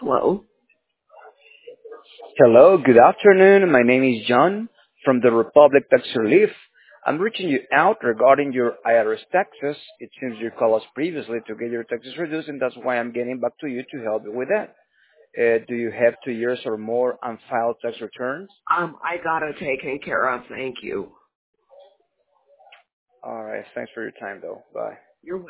Hello. Hello, good afternoon. My name is John from the Republic Tax Relief. I'm reaching you out regarding your IRS taxes. It seems you called us previously to get your taxes reduced, and that's why I'm getting back to you to help you with that. Do you have 2 years or more unfiled tax returns? I got it taken care of. Thank you. All right, thanks for your time, though. Bye. You're